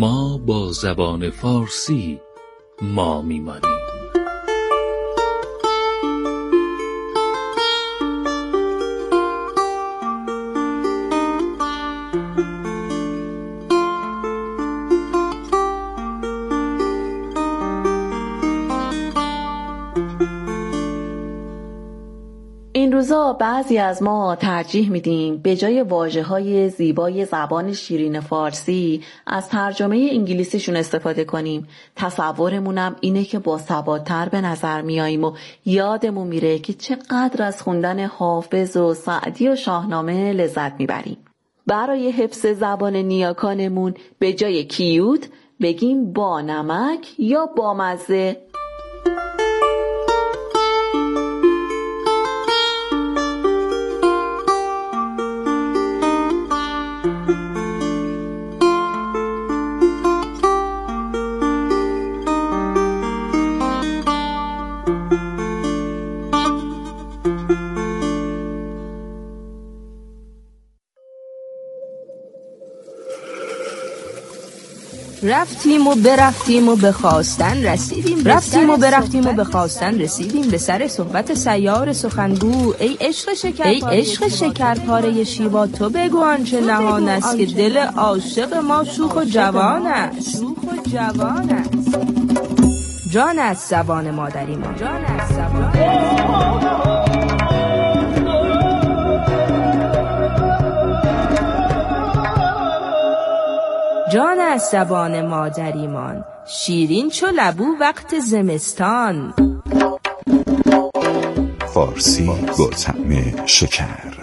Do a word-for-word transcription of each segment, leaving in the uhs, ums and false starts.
ما با زبان فارسی ما میمانیم. این روزا بعضی از ما ترجیح میدیم به جای واژه‌های زیبای زبان شیرین فارسی از ترجمه انگلیسیشون استفاده کنیم. تصورمونم اینه که با ثبات‌تر به نظر میاییم و یادمون میره که چقدر از خوندن حافظ و سعدی و شاهنامه لذت میبریم. برای حفظ زبان نیاکانمون به جای کیوت بگیم با نمک یا با مزه. رفتیم و برفتیم و به خواستن رسیدیم رفتیم و برفتیم و به خواستن رسیدیم به سر صحبت سیار سخنگو. ای عشق شکر ای عشق شکرپاره شیوا، تو بگو آنچه نهان است که دل عاشق ما شوخ و جوان است. شوخ و جوان است. جان است زبان مادری ما. جان است زبان جان از زبان مادریمان، شیرین چو لبو وقت زمستان. فارسی با طعم شکر.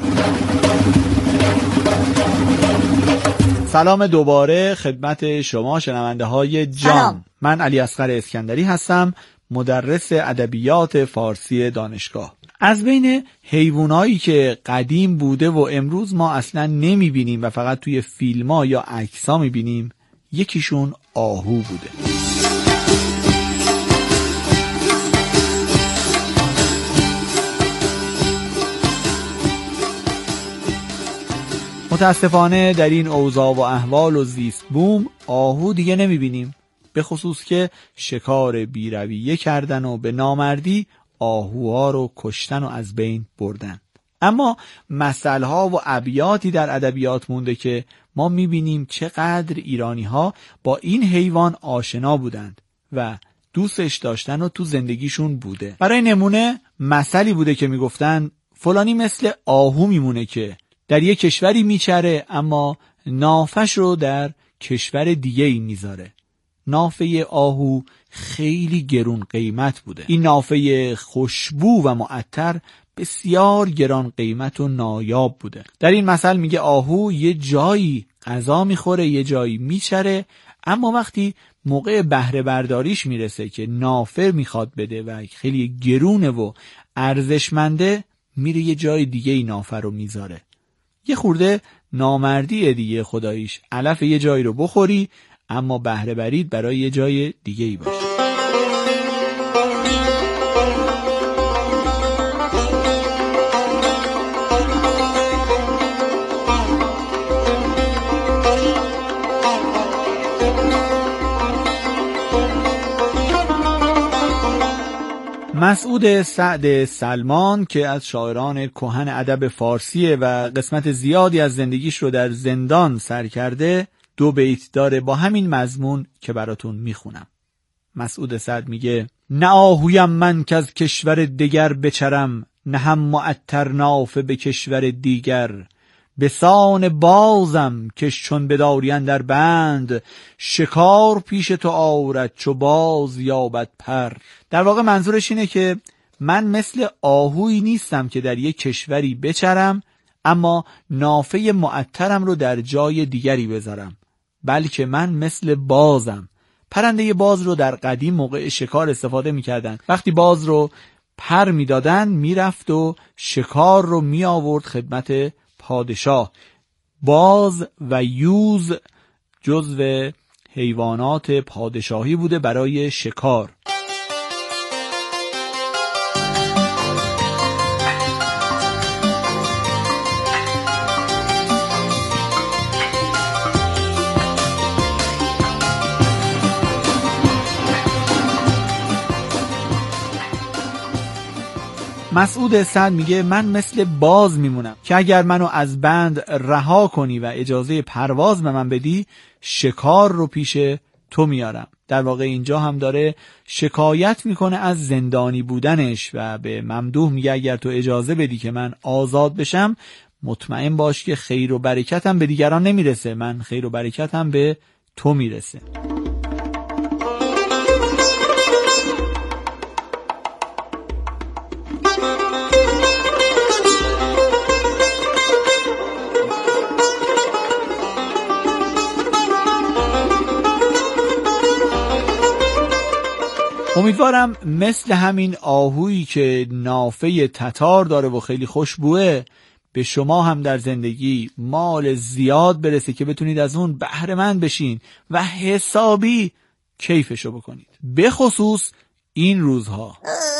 سلام دوباره خدمت شما شنونده های جان. سلام. من علی اصغر اسکندری هستم، مدرس ادبیات فارسی دانشگاه. از بین حیوانایی که قدیم بوده و امروز ما اصلا نمیبینیم و فقط توی فیلم‌ها یا عکس‌ها میبینیم، یکیشون آهو بوده. متاسفانه در این اوضاع و احوال و زیست بوم آهو دیگه نمیبینیم، به خصوص که شکار بیرویه کردن و به نامردی آهوها رو کشتن و از بین بردن. اما مثلها و ابیاتی در ادبیات مونده که ما میبینیم چقدر ایرانی‌ها با این حیوان آشنا بودند و دوستش داشتن و تو زندگیشون بوده. برای نمونه مثلی بوده که میگفتن فلانی مثل آهو میمونه که در یک کشوری میچره اما نافش رو در کشور دیگه ای میذاره. نافه آهو خیلی گرون قیمت بوده. این نافه خوشبو و معطر بسیار گران قیمت و نایاب بوده. در این مثل میگه آهو یه جایی غذا میخوره، یه جایی میچره، اما وقتی موقع بهره برداریش میرسه که نافه میخواد بده و خیلی گرونه و ارزشمنده، میره یه جای دیگه ای نافه رو میذاره. یه خورده نامردیه دیگه خداییش، علف یه جایی رو بخوری اما بهره برید برای یه جای دیگه ای باشه. مسعود سعد سلمان که از شاعران کهن ادب فارسیه و قسمت زیادی از زندگیش رو در زندان سر کرده، دو بیت داره با همین مضمون که براتون میخونم. مسعود سعد میگه: نه آهویم من که از کشور دیگر بچرم، نه هم معطر نافه به کشور دیگر. بسان بازم کش چون بدارین در بند، شکار پیش تو آورد چو باز یابد پر. در واقع منظورش اینه که من مثل آهویی نیستم که در یک کشوری بچرم اما نافه معطرم رو در جای دیگری بذارم، بلکه من مثل بازم. پرنده باز رو در قدیم موقع شکار استفاده می‌کردن. وقتی باز رو پر می‌دادن میرفت و شکار رو می‌آورد خدمت پادشاه. باز و یوز جزو حیوانات پادشاهی بوده برای شکار. مسعود اسعد میگه من مثل باز میمونم که اگر منو از بند رها کنی و اجازه پرواز به من بدی شکار رو پیش تو میارم. در واقع اینجا هم داره شکایت میکنه از زندانی بودنش و به ممدوح میگه اگر تو اجازه بدی که من آزاد بشم مطمئن باش که خیر و برکتم به دیگران نمیرسه، من خیر و برکتم به تو میرسه. امیدوارم مثل همین آهویی که نافه تتار داره و خیلی خوشبوه به شما هم در زندگی مال زیاد برسه که بتونید از اون بهره مند بشین و حسابی کیفشو بکنید، به خصوص این روزها.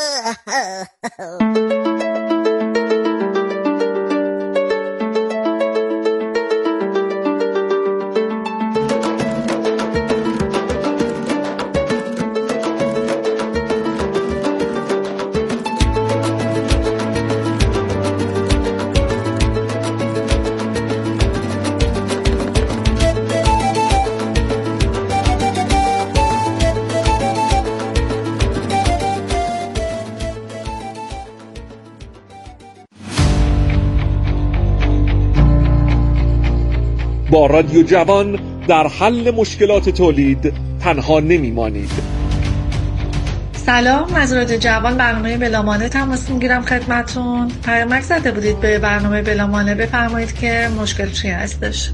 با رادیو جوان در حل مشکلات تولید تنها نمیمانید. سلام، از رادیو جوان برنامه بلامانه تماس میگیرم خدمتون. پیامک زده بودید به برنامه بلامانه، بفرمایید که مشکل چی هستش.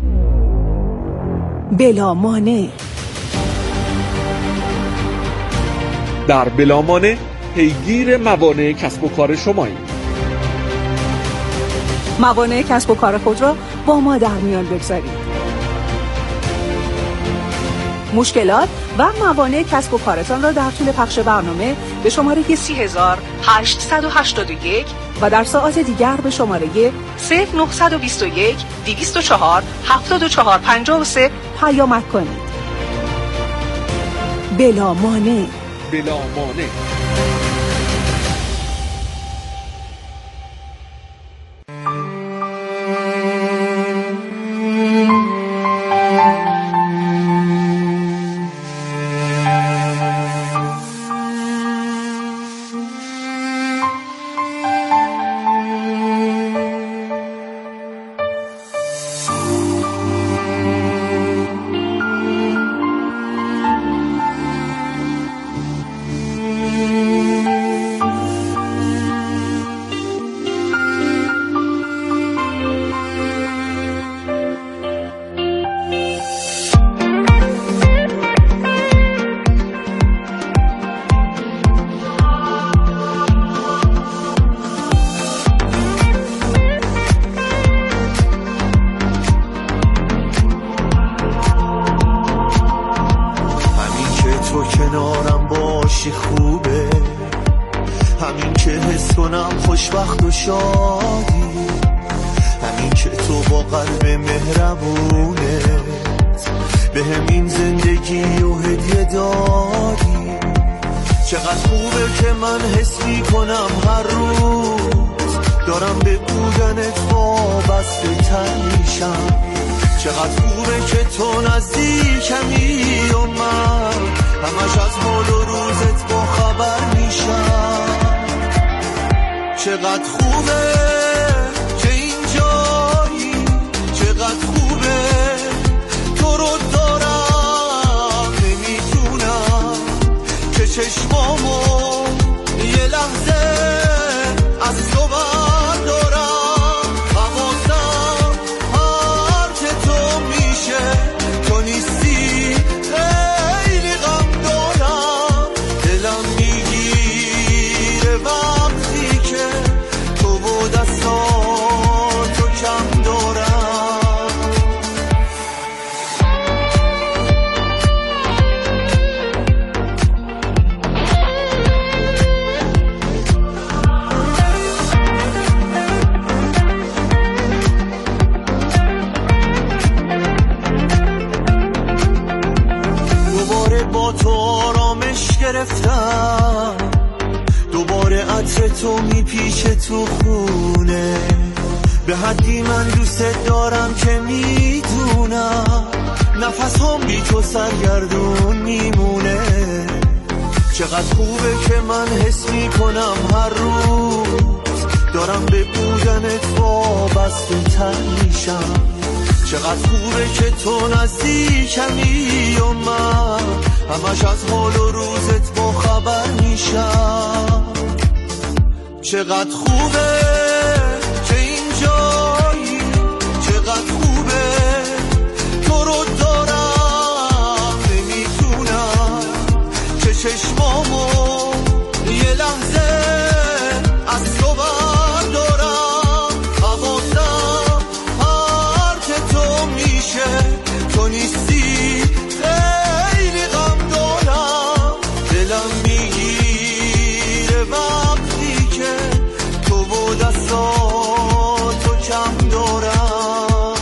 بلامانه در بلامانه پیگیر موانع کسب و کار شماییم. موانع کسب و کار خود را با ما در میان بگذارید. مشکلات و موانع کسب و کارتان را در طول پخش برنامه به شماره سی هزار هشتصد و هشتاد و یک و در ساعات دیگر به شماره صفر نهصد و بیست و یک دویست و چهار هفتاد و چهار پنجاه و سه پیامک کنید. بلامانع بلامانع دوباره عطر تو میپیچه تو خونه، به حدی من دوست دارم که میدونم نفس هم بی تو سرگردون میمونه. چقدر خوبه که من حس میکنم هر روز دارم به بودنت وابسته تر میشم. چقدر خوبه که تو نزدیکمی و من همش از حال و روزت با خبر میشم. چقدر خوبه که اینجایی، چقدر خوبه تو رو دارم، نمیتونم که چشمامو یه لحظه از تو بردارم. حواسم پرت تو میشه، تو نیستی خیلی غم دارم. دلم میگیره وقتی که تو و دستاتو کم دارم.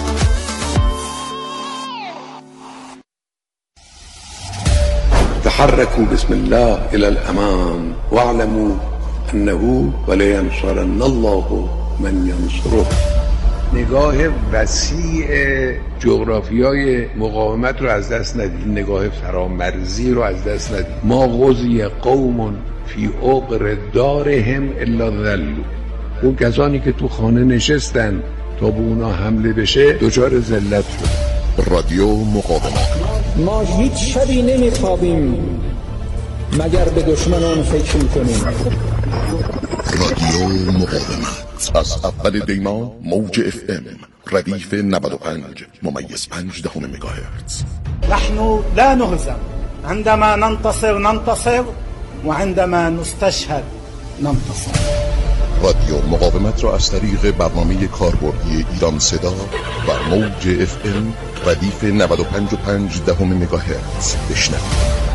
تحركوا بسم الله إلى الأمام واعلموا أنه ولينصرن الله من ينصره. نگاه وسیع جغرافیای مقاومت رو از دست ندید، نگاه فرامرزی رو از دست ندید. ما غزی قوم فی عقر دارهم الا ذلوا. اون کسانی که تو خانه نشستن تا به اونا حمله بشه دچار ذلت شد. رادیو مقاومت. ما هیچ شبی نمیخوابیم مگر به دشمنان فکر میکنیم. رادیو مقاومت از اول دیما موج اف ام ردیف نود و پنج ممیز پنج دهم مگاهرتز. نحن لا نهزم عندما ننتصر ننتصر وعندما نستشهد ننتصر. رادیو مقاومت را از طریق برنامه کاربردی ایران صدا و موج اف ام ردیف نود و پنج و پنج دهم مگاهرتز بشنوید.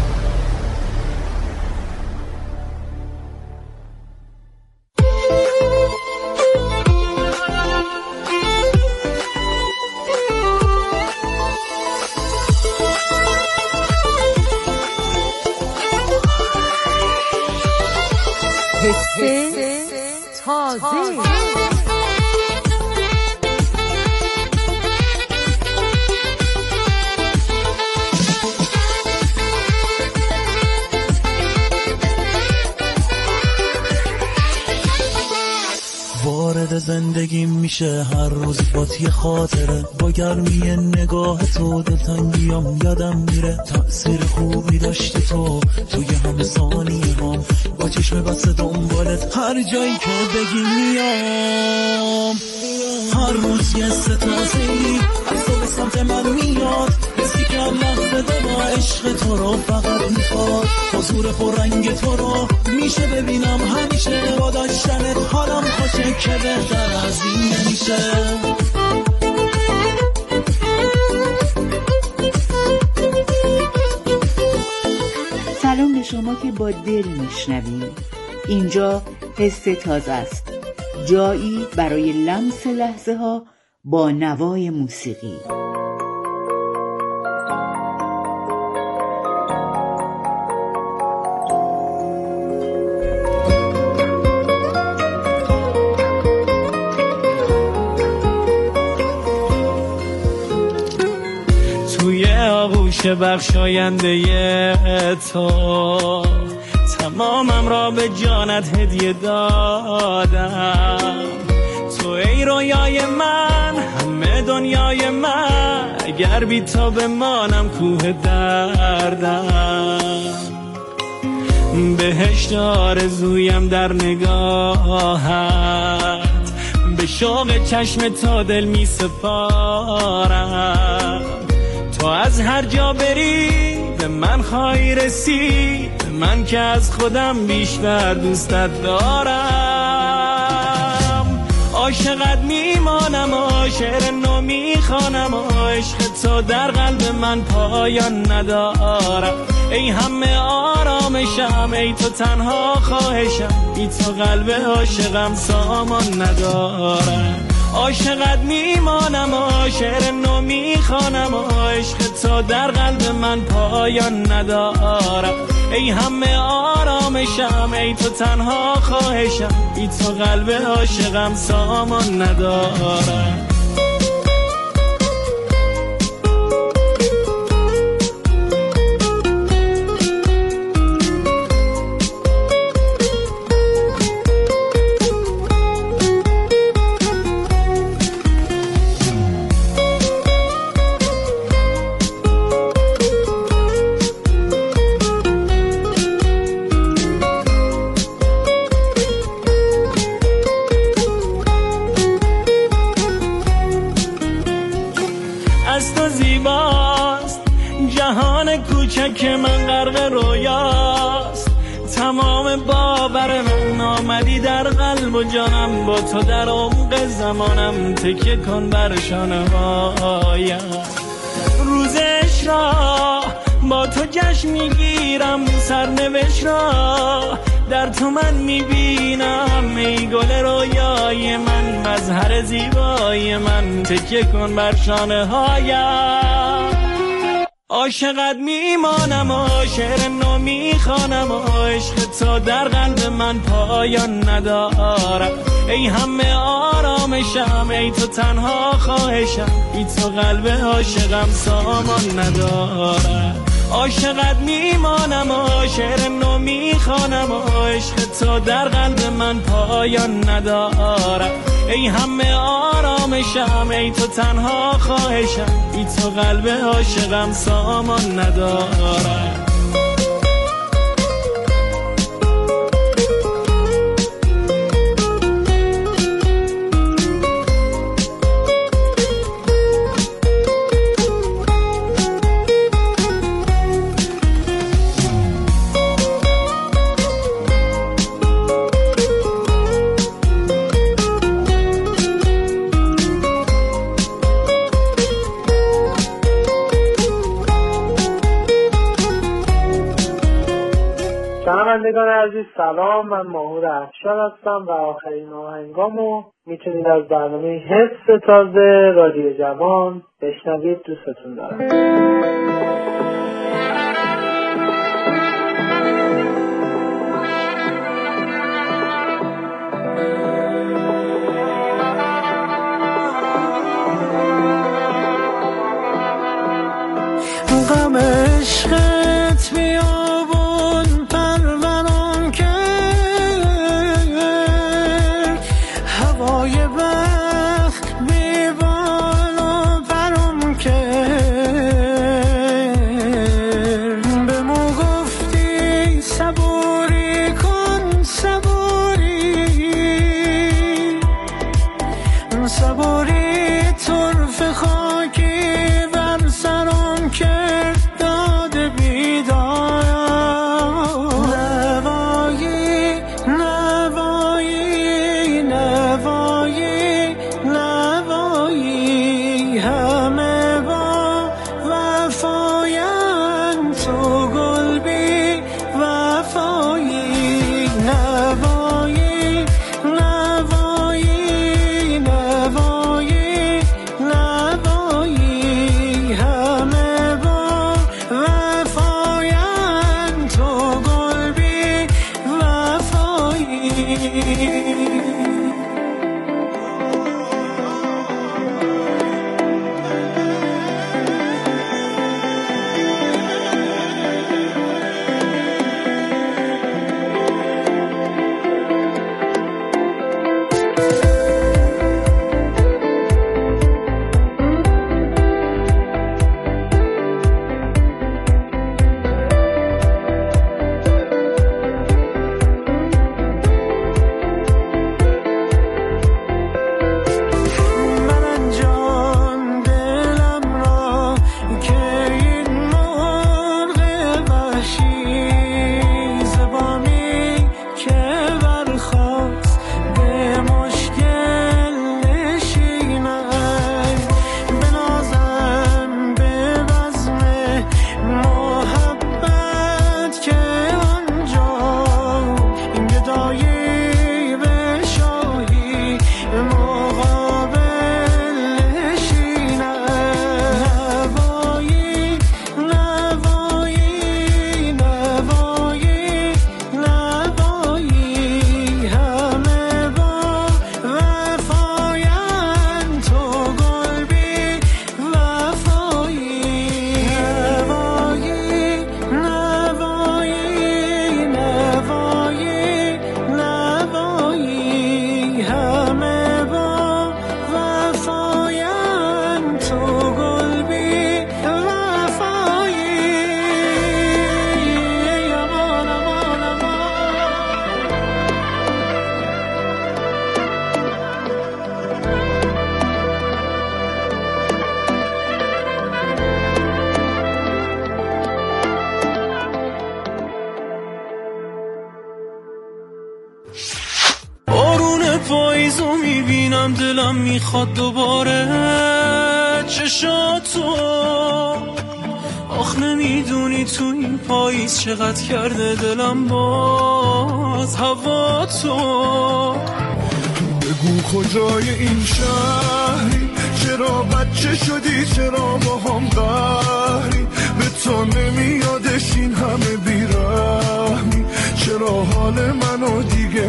وارد زندگیم میشه هر روز بات یه خاطره، با گرمی نگاه تو دلتنگیام یادم میره. تأثیر خوبی داشتی تو توی همه ثانیه هم، با چشم بسته دنبالت هر جایی که بگی میام. هر روز یه ستازه‌ای از تو به سمت من میاد، حسی که لحظه دما عشق تو رو فقط میخواد. حضور پررنگ تو رو میشه ببینم همیشه، با داشتنت حالم خوشه که بهتر از این نمیشه. سلام به شما که با دل میشنویم. اینجا حس تازه است، جایی برای لمس لحظه ها با نوای موسیقی. توی آغوش بخشاینده تو تمامم را به جانت هدیه دادم. تو ای رویای من، همه دنیای من، اگر بی تو بمانم کوه دردم. بهشت آرزویم در نگاهت، به شوق چشم تا دل می سپارم. تو از هر جا بری به من خواهی رسید، من که از خودم بیشتر دوستت دارم. عاشقت میمانم و شعر نو میخوانم و عشق تو در قلب من پایان ندارم. ای همه آرامشم، ای تو تنها خواهشم، ای تو قلب عاشقم سامان ندارم. عاشقت میمانم و شعر نو میخوانم و عشق تو تو در قلب من پایان ندارم. ای همه آرامشم، ای تو تنها خواهشم، ای تو قلب عاشقم سامان ندارم. که من غرق رویاست، تمام باور من آمدی در قلب و جانم، با تو در عمق زمانم تکیه کن بر شانه هایم. روزش را با تو جشن میگیرم، سرنوشت را در تو من میبینم. ای گل رویای من، مظهر زیبای من، تکیه کن بر شانه هایم. عاشقت میمانم و شعر نو میخوانم و عشق تو در قلب من پایان ندارم. ای همه آرامشم، ای تو تنها خواهشم، ای تو قلب عاشقم سامان ندارم. عاشقت میمانم و شعر نو میخوانم و عشق تو در قلب من پایان ندارم. ای همه آرامشم، ای تو تنها خواهشم، ای تو قلب عاشقم سامان ندارم. شنوندگان عزیز سلام، من ماهور افشار هستم و آخرین آهنگامو میتونید از برنامه حس تازه رادیو جوان بشنوید. دوستتون دارم. غم عشقت بیابون پرورم کرد، هوای بخت بی بال و پرم کرد. به مو گفتی صبوری کن، صبوری صبوری طرف خاکی بر سرم کرد. داده بی پاییزو میبینم دلم میخواد دوباره چشاتو. آخ نمیدونی تو این پاییز چقدر کرده دلم باز هوا تو. بگو کجای این شهری، چرا بچه شدی، چرا با هم قهری، به تو نمیادش این همه بیرحمی، چرا حال منو دیگه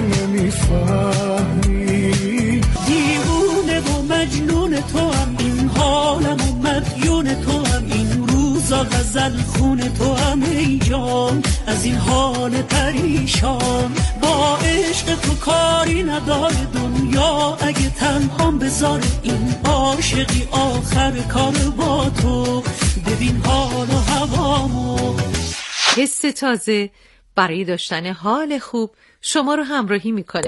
نمیفهمی. دیوونه و مجنون تو هم این حالم و مدیون تو هم این روزا غزل خون تو هم ای جان، از این حال پریشان با عشق تو کاری نداره دنیا، اگه تنهام بذاره این عاشقی آخر کار با تو. ببین حال و هوامو. حس تازه برای داشتن حال خوب شما رو همراهی میکنه.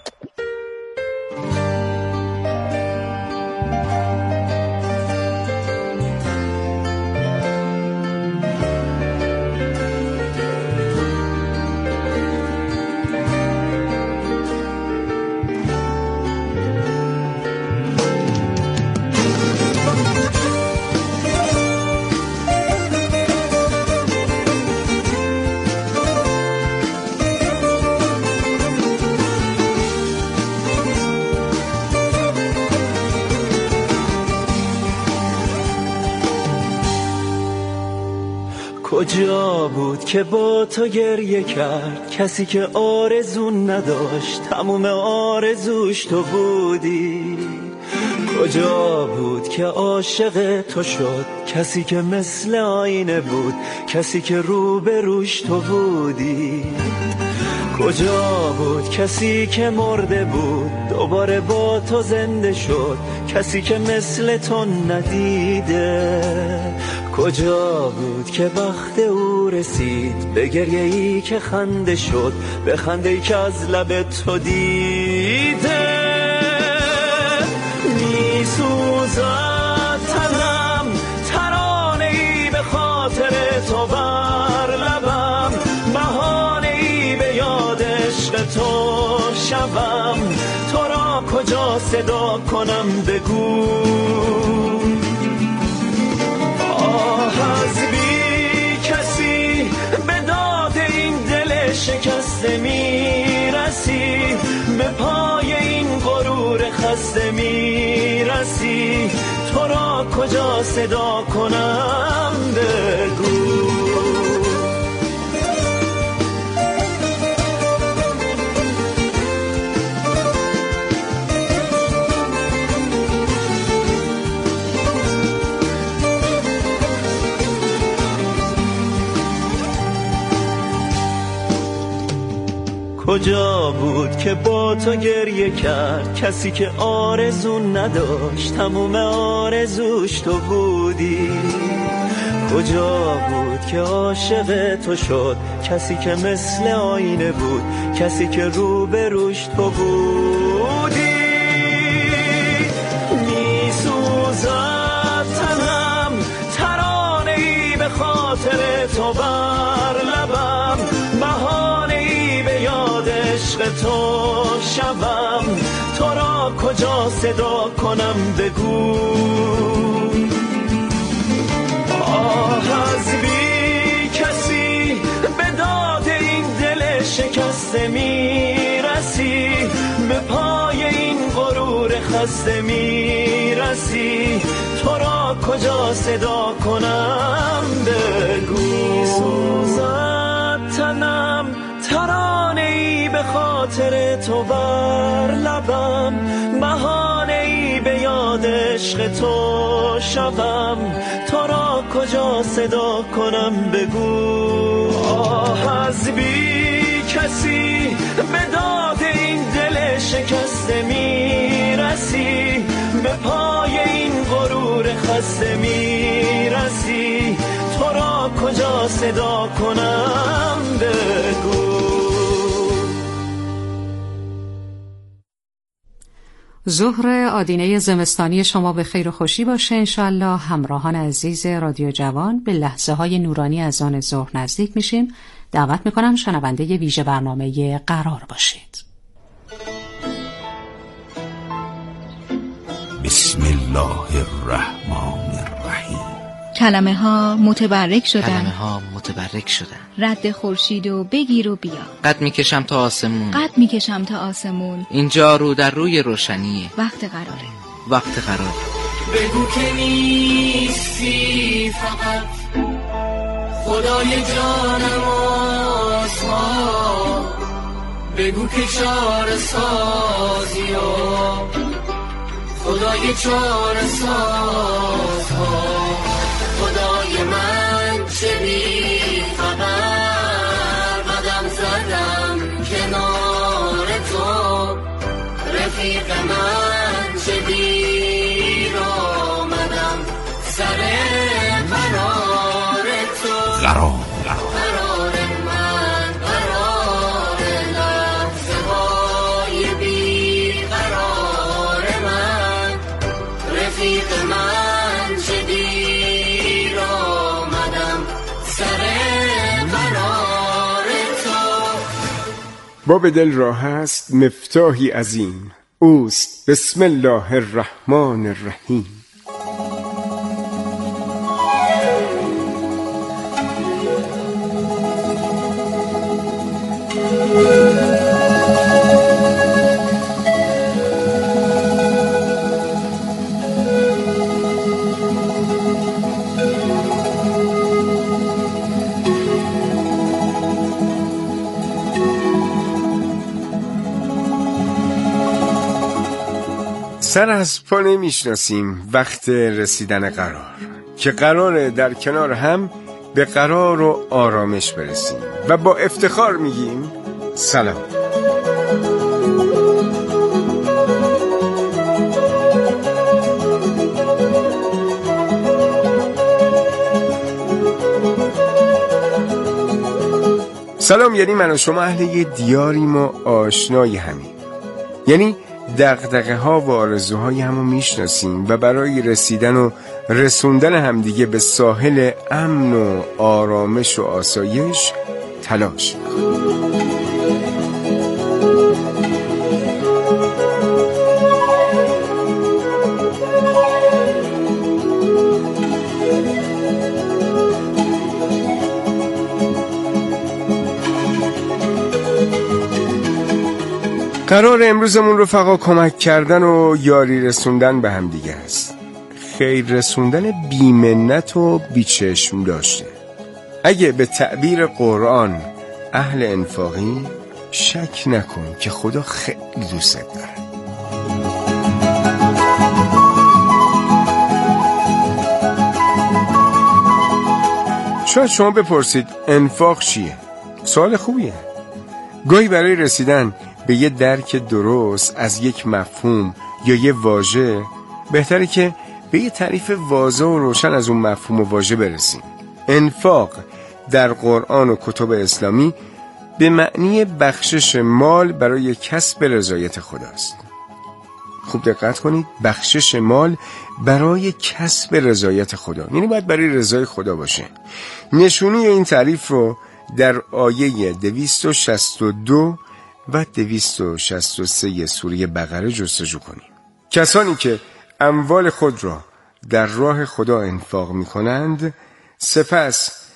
کجا بود که با تو گریه کرد کسی که آرزون نداشت تموم آرزوش تو بودی؟ کجا بود که عاشق تو شد کسی که مثل آینه بود، کسی که رو به روش تو بودی؟ کجا بود کسی که مرده بود دوباره با تو زنده شد، کسی که مثل تو ندیده؟ کجا بود که بخت او رسید به گریه ای که خنده شد، به خنده ای که از لب تو دیده؟ می سوزد تنم ترانه ای به خاطر تو بر لبم، بهانه ای به یاد عشق تو شبم، تو را کجا صدا کنم بگو؟ از بی کسی به داد این دل شکسته میرسی، به پای این غرور خسته میرسی، تو را کجا صدا کنم بگو؟ کجا بود که با تو گریه کرد کسی که آرزون نداشت تموم آرزوش تو بودی؟ کجا بود که عاشق تو شد کسی که مثل آینه بود، کسی که رو به روش تو بودی؟ می سوزد تنم ترانه ای به خاطر تو بر لبم، بهانه ای به یاد عشق تو شبم، تو را کجا صدا کنم بگو؟ آه از بی کسی به داد این دل شکسته میرسی، به پای این غرور خسته میرسی، تو را کجا صدا کنم بگو؟ سوزد تنم ترانه ای به خاطر تو بر لبم، بهانه ای به یاد عشق تو شبم، تو را کجا صدا کنم بگو؟ آه از بی کسی به داد این دل شکسته میرسی، به پای این غرور خسته میرسی، تو را کجا صدا کنم بگو؟ ظهر آدینه زمستانی شما به خیر و خوشی باشه انشالله. همراهان عزیز رادیو جوان به لحظه های نورانی از آن ظهر نزدیک میشیم. دعوت میکنم شنونده ویژه برنامه قرار باشید. بسم الله الرحمن الرحیم. کلمه ها متبرک شدن، کلمه ها متبرک شدن. رد خورشید و بگیر و بیا. قد میکشم تا آسمون، قد میکشم تا آسمون. اینجا رو در روی روشنیه. وقت قراره، وقت قراره. بگو که نیستی فقط خدای جانم آسمان، بگو که چاره سازی و خدای چاره ساز ها، خدای من چه بی خبر قدم زدم کنار تو، رفیق من چه دیر آمدم سر قرار تو. قرار قرار من قرار لحظه های بی قرار من، رفیق من چه دیر آمدم سر قرار تو. باب دل را هست مفتاحی عظیم، اوست بسم الله الرحمن الرحیم. سر از پا نمیشناسیم وقت رسیدن قرار، که قراره در کنار هم به قرار و آرامش برسیم و با افتخار میگیم سلام. سلام یعنی من و شما اهل یه دیاریم و آشنای همیم، یعنی دغدغه ها و آرزوهای همو میشناسیم و برای رسیدن و رسوندن همدیگه به ساحل امن و آرامش و آسایش تلاش میکنیم. قرار امروزمون رفقا کمک کردن و یاری رسوندن به هم دیگه است. خیر رسوندن بی‌منت و بیچشم داشته. اگه به تعبیر قرآن اهل انفاقی، شک نکن که خدا خیلی دوست داره. شاید شما بپرسید انفاق چیه؟ سوال خوبیه. گاهی برای رسیدن به یه درک درست از یک مفهوم یا یه واژه بهتره که به یه تعریف واضح و روشن از اون مفهوم و واژه برسیم. انفاق در قرآن و کتب اسلامی به معنی بخشش مال برای کسب رضایت خداست. خوب دقت کنید، بخشش مال برای کسب رضایت خدا، یعنی باید برای رضای خدا باشه. نشونی این تعریف رو در آیه دویست و شصت و دو و دویست و شصت و سه سوره بقره جستجو کنیم. کسانی که اموال خود را در راه خدا انفاق می کنند، سپس